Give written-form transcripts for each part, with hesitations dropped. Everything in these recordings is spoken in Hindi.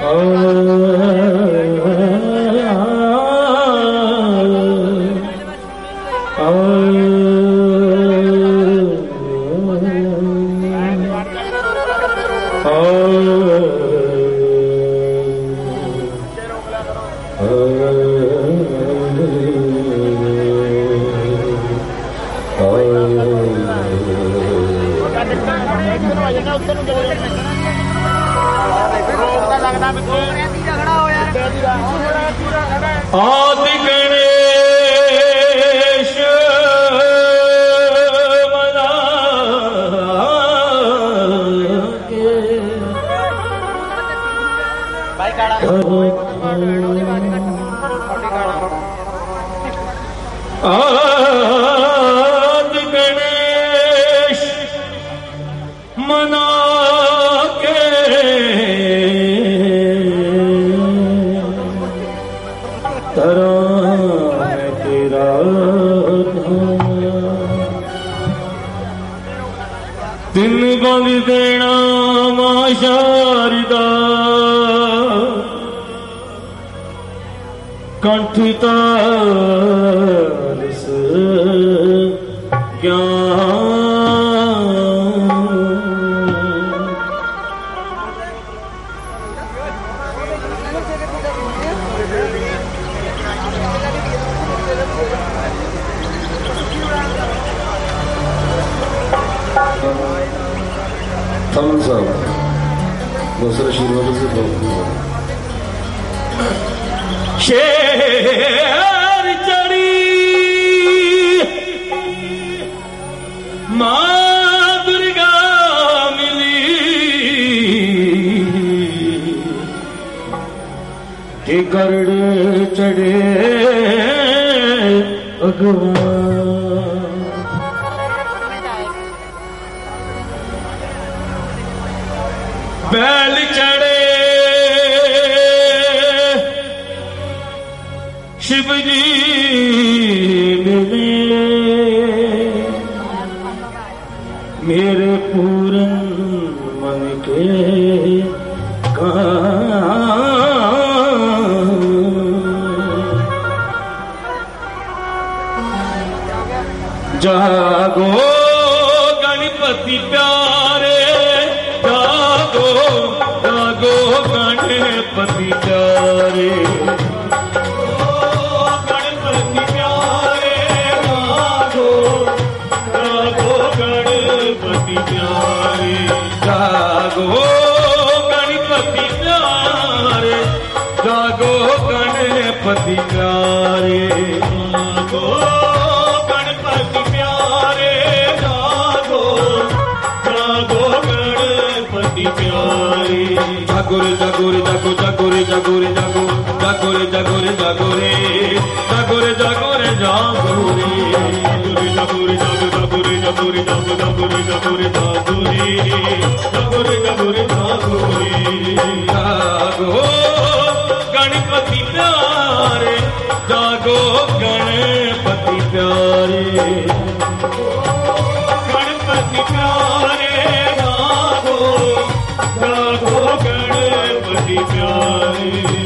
आदि गणेश मना के आदि गणेश मना के तरा है तेरा दिन बंद देना मां शारदा कंठी तारस ज्ञान थम्स अप दूसरे शीर्वाद से शेर चढ़ी मां दुर्गा मिली के गरुड़ चढ़े भगवान बैल चढ़े शिव जी मिले मेरे पूरन मन के जागो गणपति प्यारे जागो जागो गणपति प्यारे गणपति प्यारे जागो जागो गणपति प्यारे जागो गणपति प्यारे जागो गणपति प्यारे जागो गणपति प्यारे जागो जागो गणपति प्यारे जागो रे जागो रे जागो जागो रे जागो रे जागो जागो रे जागो रे जागो रे जागो रे जागो रे जागो रे जागो रे जागो जागो रे जागो रे जागो जागो रे जागो रे जागो रे जागो रे जागो रे जागो रे जागो गणपति प्यारे जागो गणपति प्यारे गणपति प्यारे जागो जागो गणपति प्यारे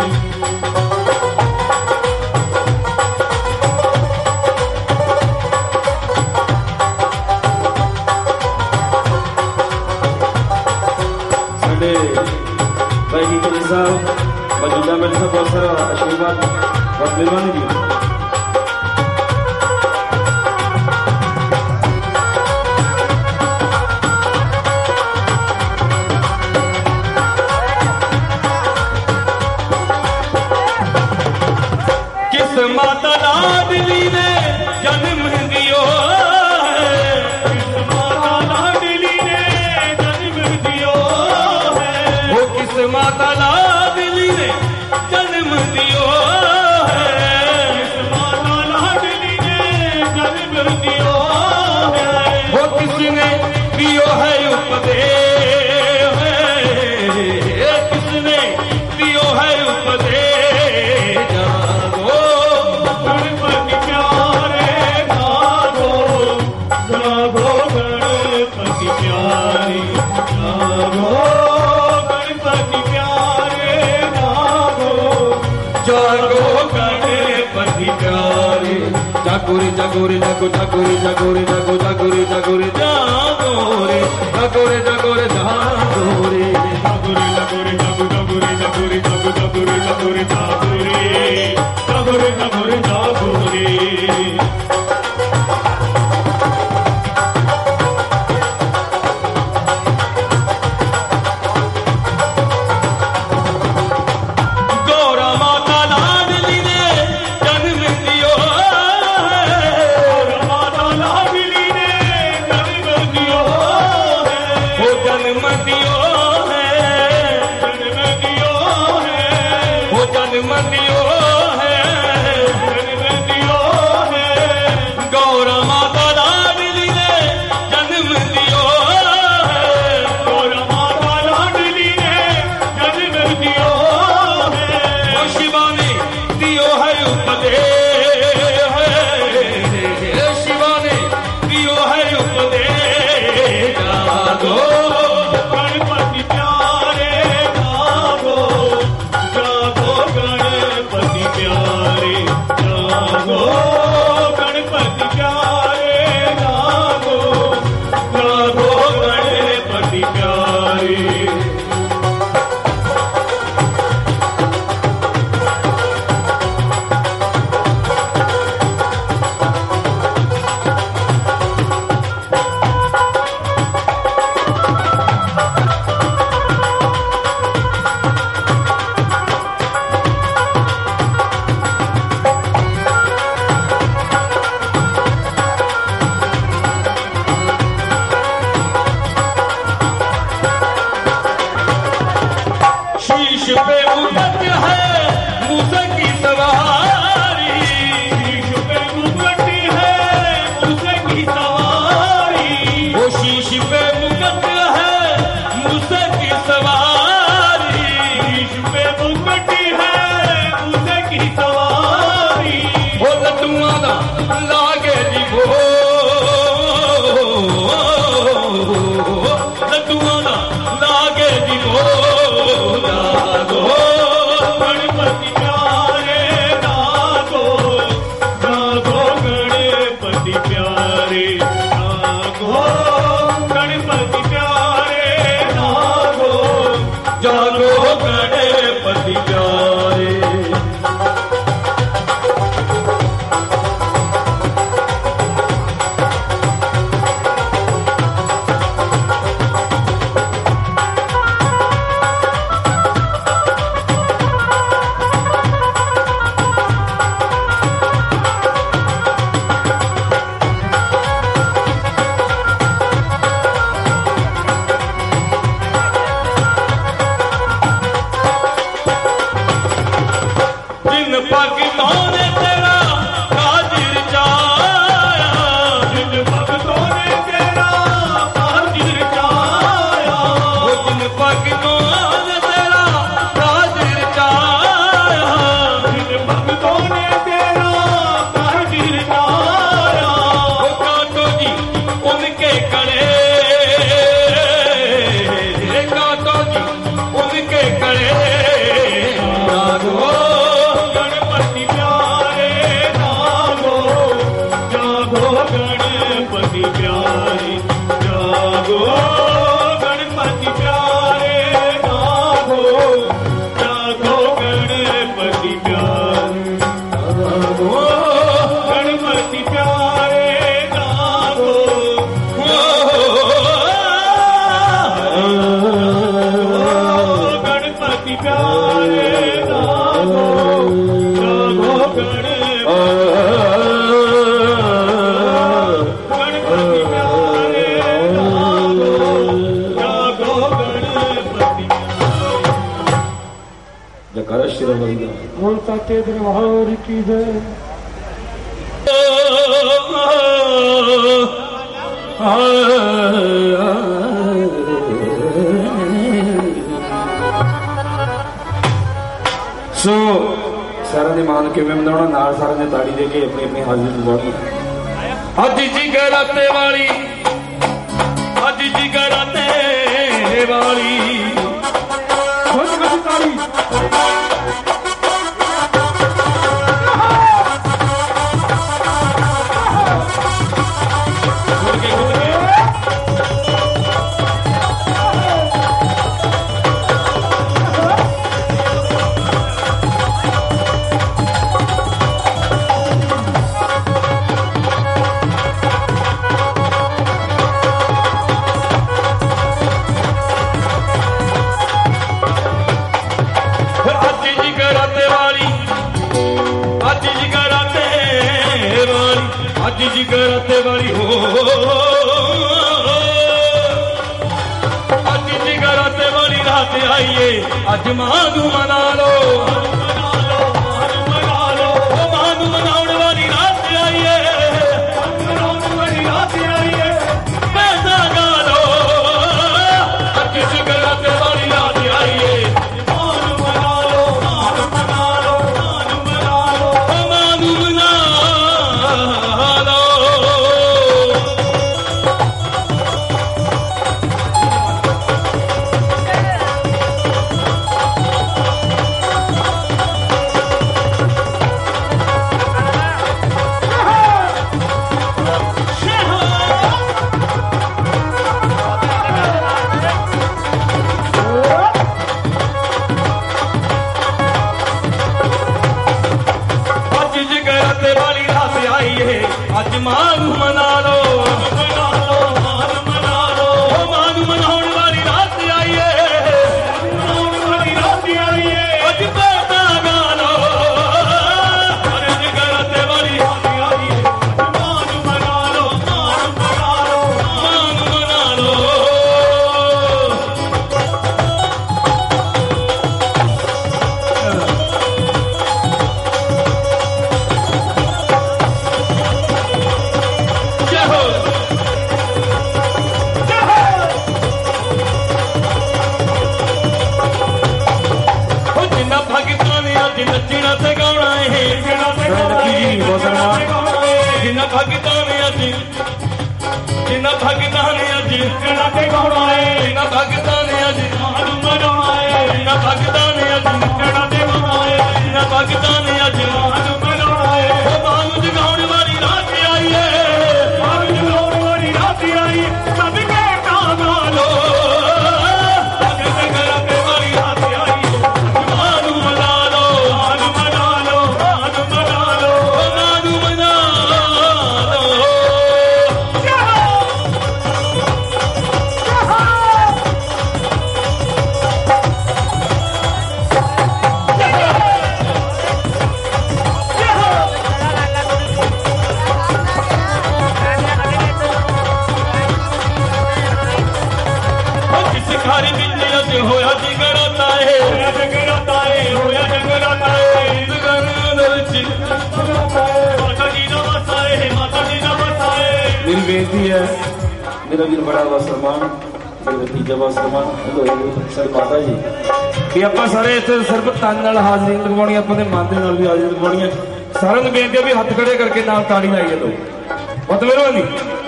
भाई की कली साहब मौजूदा मेरे साथ बहुत सारा आशीर्वाद और मेहरबानी दी किस माता लाडली ने जन्म दियो है किस माता लाडली ने जन्म दियो है वो किस माता लाडली ने जन्म दियो है किस माता लाडली ने जन्म दियो है वो किसने दियो है उपदेश किसने दियो है उपदेश जागो गणपति प्यारे जागो जागो गणपति प्यारे जागो गणपति प्यारे जागो गणपति प्यारे, जागो रे जागो रे जागो जागो रे जागो रे जागो जागो रे जागो रे जागो रे जागो रे जागो रे जागो रे जागो रे जागो रे जागो जागो रे जागो रे जागो जागो रे जागो रे जागो रे जागो रे जागो रे जागो रे। सारा ने मान के मैं मनाना नाल सारा ने ताड़ी दे के अपनी अपनी हाजिरी लुभानी। अज जिगराते वाली, अज जिगराते वाली, अज जिगराते वाली हो, अज जिगराते वाली रात आइए, अज मानू मना लो, मानू मनाने वाली रात आइए, पैसा गा लो, अज जिगराते वाली रात आइए, मानू मना लो, मानू मना लो, मानू मना लो, मानू मना लो। अज मानू मना लो, मना लो, मना लो, मानू मनाने वाली रात आई है, मनाने वाली रात आई है, अज पैसा गा लो, अज जिगराते वाली रात आई है, मानू मना लो, मानू मना लो, मानू मना लो। नचना ते गाना है, जिन्ना भगता ने अज, जिन्ना भगता ने अज नचना ते गाना है, जिन्ना भगता ने अज मानू मनाना है, जिन्ना भगता ने अज नचना ते गाना है, जिन्ना भगता ने अज मानू मनाना है, मानू जगाने वाली रात आई है, मानू जगाने वाली रात आई है, सब के गाना लो, अज जगराते वाली रात आई है, मानू मना लो, मानू मना लो, मानू मना लो, मानू मना लो। जिस घर विच अज होया जगराता है, होया जगराता है, होया जगराता है, इस घर दे विच माता जी दा वसा है, माता जी दा वसा है। मेरी बेनती है, मेरा वीर बड़ा वा सलमान, मेरा भतीजा वा सलमान, सर माता जी कि ਆਪਾਂ ਸਾਰੇ ਇੱਥੇ ਸਿਰਫ ਤਨ ਨਾਲ ਹਾਜ਼ਰੀ ਲਗਵਾਉਣੀ, ਆਪਾਂ ਦੇ ਮਨ ਦੇ ਨਾਲ ਵੀ ਹਾਜ਼ਰੀ ਲਗਵਾਉਣੀ ਹੈ। ਸਾਰਿਆਂ ਨੂੰ ਬੇਨਤੀ ਹੈ ਵੀ ਹੱਥ ਖੜੇ ਕਰਕੇ ਨਾਲ ਤਾੜੀ ਲਾਈਏ ਲੋ, ਬਹੁਤ ਮਿਹਰਬਾਨੀ।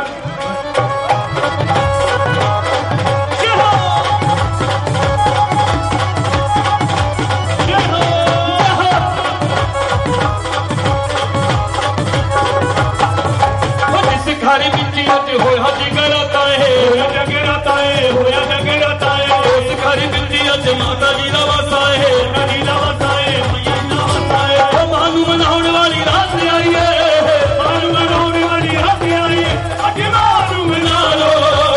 घर विच अज होया जगराता है, होया जगराता है, होया जगराता है, उस घर विच अज माता जी दा वसा है, माता जी दा वसा है, मैया दा वसा है, मानू मनाने वाली रात आई है, मानू मनाने वाली रात आई है, अज मानू मना लो,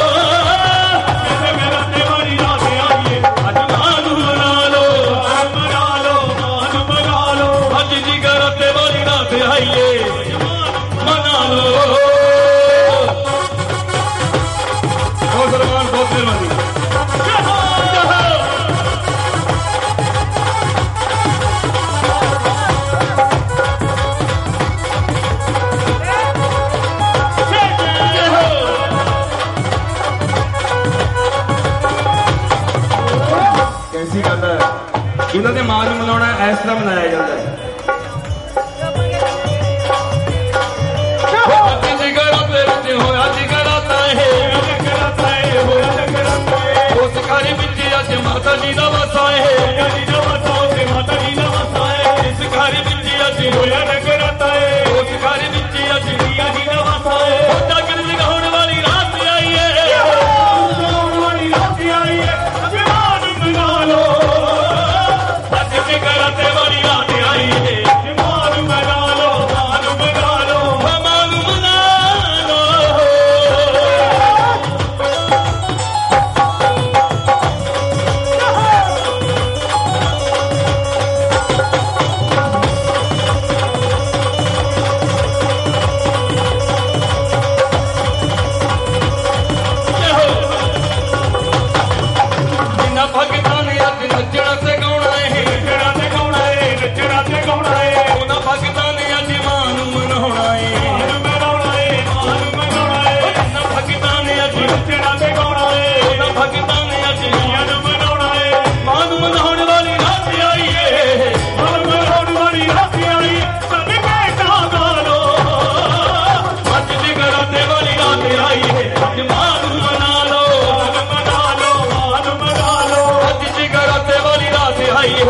जगराते वाली रात आई है, अज मानू मना लो, मानू मना लो, मानू मना लो, अज जगराते वाली रात आई है, मना लो। सलमान बहुत मेहरबानी। कैसी गल है, इन्हों ने मानू मनाना इस तरह मनाया जाता है। होया जगराता है, उस घर विच अज माता जी दा वसा है, माता जी दा वसा है, इस घर विच अज होया जगराता है, उस घर विच अज मैया जी दा वसा है, जागर जगाने वाली रात आई है, वाली रात आई है, अज मानू मना लो, अज जगराते वाली रात आई है, मानू मना लो, मानू मना लो, मानू मना लो।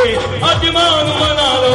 अज मां नूं मना लो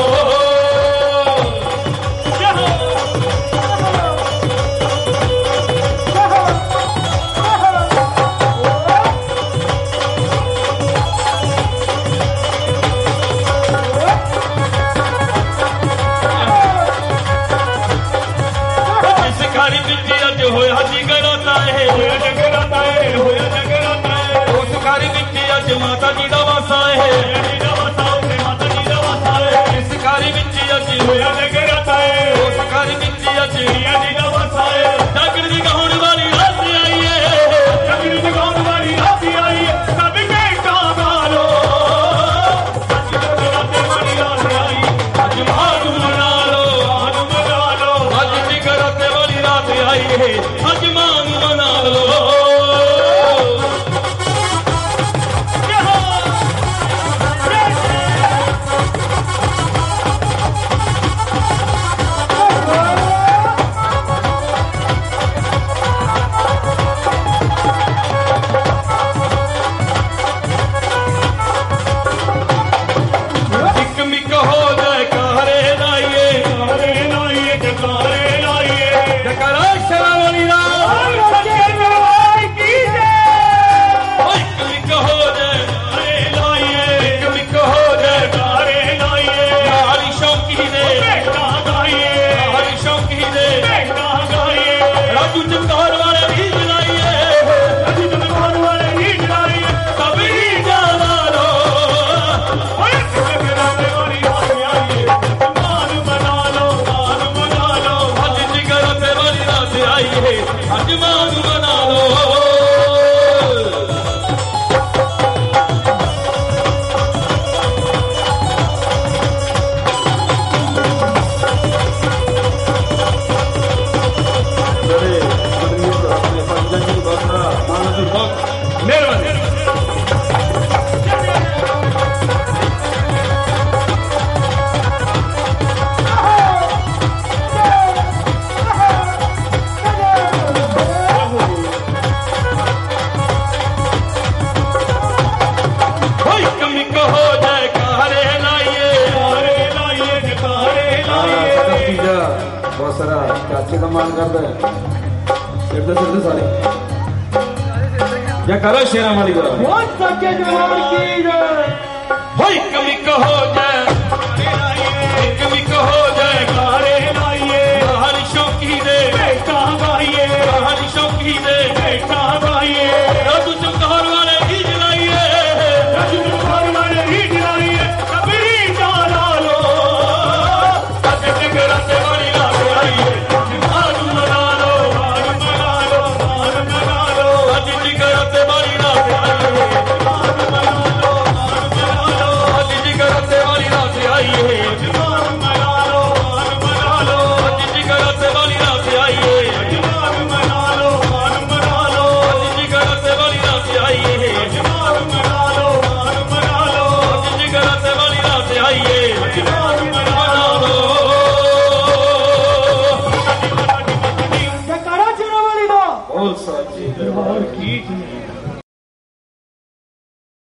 होया जगराता है होया जगराता है होया जगराता है उस घर विच अज माता जी दा वासा है माता जी दा वासा है इस घर विच अज होया जगराता है उस घर विच अज माता जी दा वासा है जागर जगाउण वाली रात आई है जागर जगाउण वाली रात आई है सब बेटा मारो अज जगराते वाली रात आई अज मां नूं मना लो अज जगराते वाली रात आई है अज मां नूं मना लो बहुत सारा चाचे का मान करता है सिर सारे या करो शेरा वाली बहुत सच्चे जवान की जय। हो